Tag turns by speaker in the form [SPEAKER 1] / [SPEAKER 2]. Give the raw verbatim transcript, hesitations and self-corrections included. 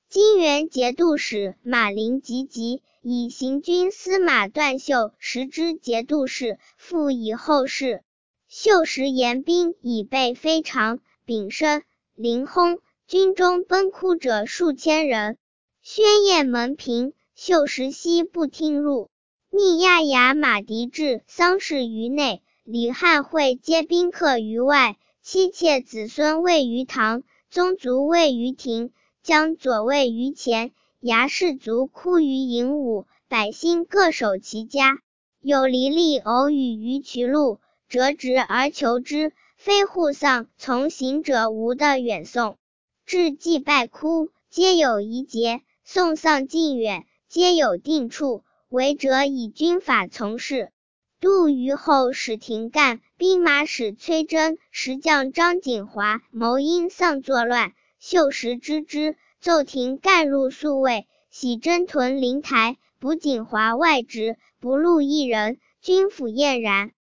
[SPEAKER 1] 金元节度使马林及及，以行军司马段秀时之节度使，复以后事。秀时言兵以备非常，丙申，临轰，军中奔哭者数千人。宣宴门平，秀时悉不听入。密押牙马狄至丧事于内，李汉会皆宾客于外，妻妾子孙位于堂，宗族位于庭，将左位于前，牙士族哭于营伍，百姓各守其家。有离吏偶语于渠路，折直而求之，非护丧从行者无的远送。至祭拜哭，皆有仪节，送丧近远，皆有定处，违者以军法从事。杜虞后使廷干、兵马使崔真、石将张景华谋因丧作乱，秀时知之，奏廷干入宿卫，喜真屯灵台，补景华外职，不录一人，军府晏然。